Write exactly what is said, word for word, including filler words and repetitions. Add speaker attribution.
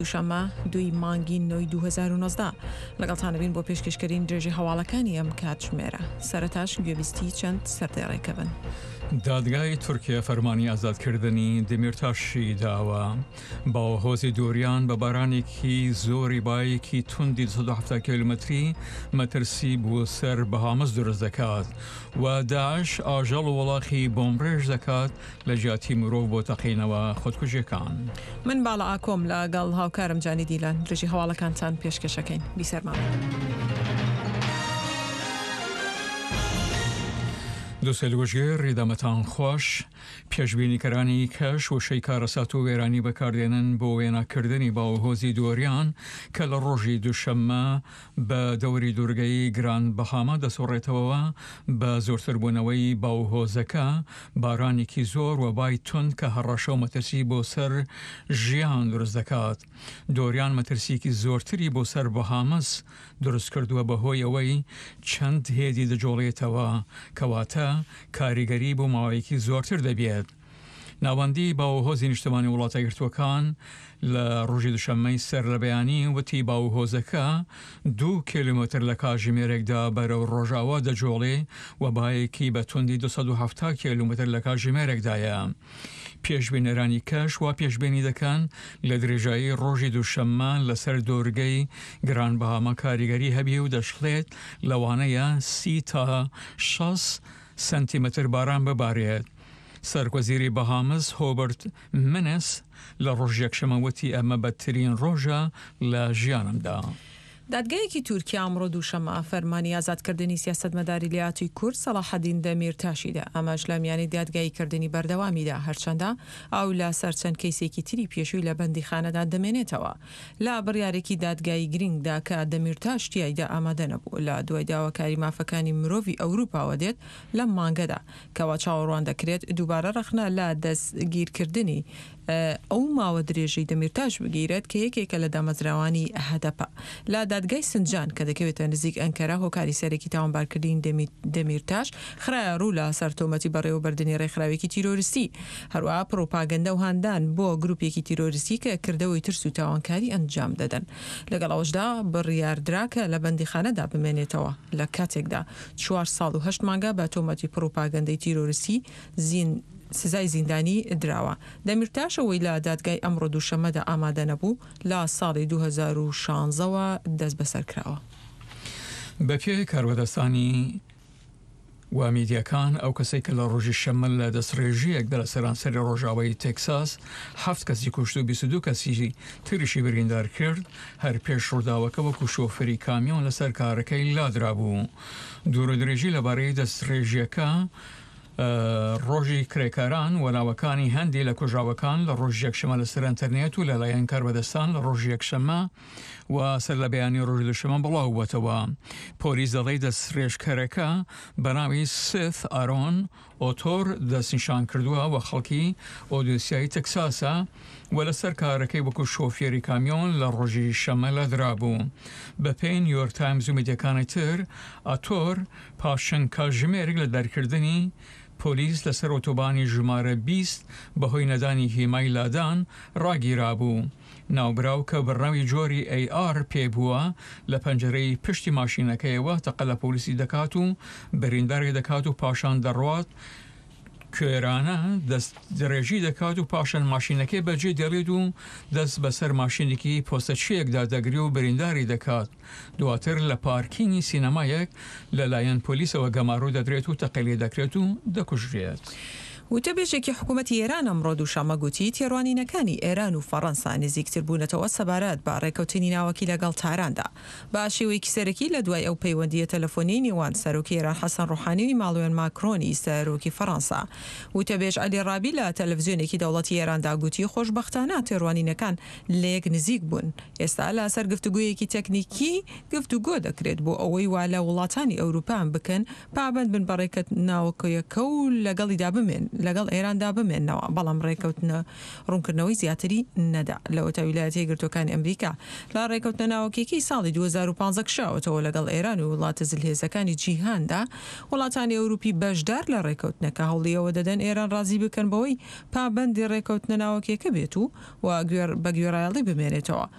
Speaker 1: دوشەمە دوی مانگی نۆی دوو هەزار و نۆزدە لەگەڵتانەبین بۆ پێشکەشکردنی درێژی هەواڵەکانی ئەم کاتژمێرە. سەرەتاش گوێبیستی چەند سەردێڕێکە بن.
Speaker 2: دادگای تورکیا فەرمانی ئازادکردنی دەمیرتاشی داوە باوەهۆزی دووریان بە بارانێکی زۆری بایەکی توندی دوو سەد و هەفتاد کیلومتری مەترسی بۆ سەر بەهامس دروست دەکات و داعش ئاژەڵ و وەڵاخی بۆمڕێژ دەکات لە جیاتی مرۆڤ بۆ تەقینەوە خۆدکوژیەکان.
Speaker 1: من باڵا ئاکۆم لەگەڵ هاوکارم جانی دیلان درێژی هەواڵەکانتان پێشکەشەکەین. بیسەرمان.
Speaker 2: دووسێلوەژێر ڕێدەمەتان خۆش پێشبینیکەرانی کەش و شەیکارەسات و وێرانی بەکاردێنن بۆ وێناکردنی باوەهۆزی دووەریان کە لە ڕۆژی دووشەممە بە دەوری دوورگەی گران بەهاما دەسۆڕێتەوە بە زۆرتربوونەوەی باوەهۆزەکە بارانێکی زۆر و بای تند کە هەڕەشە و مەترسی بۆ سەر ژیان دروست دەکات. دۆریان مەترسیکی زۆرتری بۆ سەر بەهامس دروست کردووە بەهۆی ئەوەی چەند هێدی دەجۆڵێتەوە کەواتە کاریگەری بۆ ماوەیەکی زۆرتر دەبێت. ناوەندی باوەهۆزی نیشتمانی وڵاتە یەکگرتووەکان لە ڕۆژی دووشەممەی سەر لە بەیانی وتی باوەهۆزەکە دوو کیلومتر لە کاتژمێرێکدا بەرەو ڕۆژاوا دەجۆڵێ و بایەکی بە توندی دوو سەد و هەفتاد کیلومتر لە کاتژمێرێکدایە. پێشبینەرانی کەش وا پێشبینی دەکەن لە درێژایی ڕۆژی دووشەممە لەسەر دۆرگەی گران بەهاما کاریگەری هەبی و دەشڵێت لەوانەیە سی تا شەش سنتیمتر باران ببارێت. سەرکۆزیری بەهامس هۆبرت منس لە ڕۆژ یەکشەمە وتی ئەمە بەدترین ڕۆژە لە ژیانمدا.
Speaker 1: دادگایەکی تورکیا ئەمڕۆ دووشەممە فەرمانی ئازادکردنی سیاسەتمەداری لایەتی کورد سەلاحەدین دەمیرتاشیدا. ئەمەش لە میانی دادگاییکردنی بەردەوامیدا هەرچەندە ئەو لە سەر چەند کەیسێکی تری پێشووی لە بەندیخانەدا دەمێنێتەوە. لە بڕیارێکی دادگایی گرنگدا کە دەمیرتاش تیایدا ئامادە نەبوو لە دوای داواکاری مافەکانی مرۆڤی ئەوروپاوە دێت لەم مانگەدا کەوا چاوەڕوان دەکرێت دووبارە ڕەخنە لە دەستگیرکردنی ئەو ماوە درێژەی دەمیرتاش بگیرێت کە یەکێکە لە دامەزراوانی هەدەپە. لە دادگای سنجان کە دەکەوێتە نزیک ئەنکەرا هۆکاری سەرێکی تاوانبارکردنی دەمیرتاش خرایە ڕوو لە سەر تۆمەتی بەڕێوەبردننی ڕێکخراوێکی تیرۆریستی هەروەها پرۆپاگەندە و هاندان بۆ گروپێکی تیرۆریستی کە کردەوەی ترس و تاوانکاری ئەنجام دەدەن. لەگەڵ ئەوەشدا بڕیاردراکە لە بەندیخانەدا بمێنێتەوە لە کاتێکدا چوار ساڵ و هەشت مانگە بە تۆمەتی پرۆپاگەندەی تیرۆریستی زین سزای زیندانی دراوە. دەمیرتاشەوەی لە دادگای ئەمڕۆ دووشەممەدا ئامادە نەبوو لە ساڵی دوو هەزار و شانزەوە دەست بەسەر کراوە.
Speaker 2: بەپێی کاروەدەستانی و میدیەکان ئەو کەسێک کە لە ڕۆژی شەممە لە دەستڕێژیەکدا لە سەرانسەری ڕۆژاوای تێکساس هەفت کەسی کوشت و بیست و دوو کەسی تریشی بریندار کرد هەر پێش ڕووداوەکە وەکو شۆفەری کامیۆن لەسەر کارەکەی لادرا بوو. دوورودرێژی لەبارەی دەستڕێژیەکە ڕۆژی کرێکاران وەناوەکانی هەندی لە کوژاوەکان لە ڕۆژ یەکشەمە لەسەر ئینتەرنێت و لەلایەن کاربەدەستان لە ڕۆژ یەکشەمە و سەر لە بەیانی ڕۆژی دووشەمە بڵاو بووەتەوە. پۆلیس دەڵێی دەستڕێژکەرەکە بەناوی سێت ئارۆن ئۆتۆر دەستنیشان کردووە و خەڵکی ئۆدیسیای تەکساسە و لەسەر کارەکەی وەکو شۆفێری کامیۆن لە ڕۆژی شەمە لەدرابوو. بە پێی نیویۆرک تایمز و میدیەکانی تر ئاتۆر پاشن کاتژمێرێک لە دەرکردنی پۆلیس لەسەر ئۆتۆبانی ژمارە بیست بەهۆی نەدانی هیمای لادان ڕاگیرابوو. ناوبراو کە بڕناوی جۆری ئەی ئار پێبووە لە پەنجەرەی پشتی ماشینەکەیەوە تەقە لە پۆلیسی دەکات و بەرینداری دەکات و پاشان دەڕوات کوێرانە دەست درێژی دەکات و پاشان ماشینەکەی بەجێ دەڵێت و دەست بەسەر ماشینێکی پۆستەچیەکدا دەگری و برینداری دەکات. دواتر لە پارکینی سینەمایەک لەلایەن پۆلیسەوە گەماڕوو دەدرێت و تەقەلێ دەکرێت و دەکوژرێت.
Speaker 1: وتەبێژێکی حکوومەتی ئێران ئەمڕۆ دووشەممە گوتی تێڕوانینەکانی ئێران و فەڕەنسا نزیکتر بوونەتەوە سەبارەت بە ڕێکەوتنی ناوەکی لەگەڵ تاراندا. با شێوەیەکی سەرەکی لە دوای ئەو پەیوەندیە تەلەفۆنی نێوان سەرۆکی ئێران حەسەن ڕوحانی و ئیماڵوێن ماکرۆنی سەرۆکی فەڕەنسا. وتەبێژ عەلی ڕابی لە تەلەڤیزیۆنێکی دەوڵەتی ئێراندا گوتی خۆشبەختانە تێڕوانینەکان لەیەک نزیک بوون. ئێستا لە سەر گفتوگویەکی تەکنیکی گفتوگۆ دەکرێت بۆ ئەوەی وا لە وڵاتانی ئەوروپان بکەن پابند بن بە ڕێکەوت ناوەکیەکە و لەگەڵیدا بمێن لەگەڵ ئێراندا بمێنەوە، بەڵام ڕێکەوتنە ڕوونکردنەوەی زیاتری نەدا. لەوە تا ویلایەتە یەکگرتووەکانی ئەمریکا لە ڕێکەوتنە ناوەکیەکەی ساڵی دوو هەزار و پانزە کشاوەتەوە لەگەڵ ئێران و وڵاتە زلهێزەکانی جیهاندا. وڵاتانی ئەوروپی بەشدار لە ڕێکەوتنەکە هەوڵیەوە دەدەن ئێران ڕازی بکەن بەوەی پابەندی ڕێکەوتنە ناوەکیەکە بێت و بە گوێڕایەڵی بمێنێتەوە.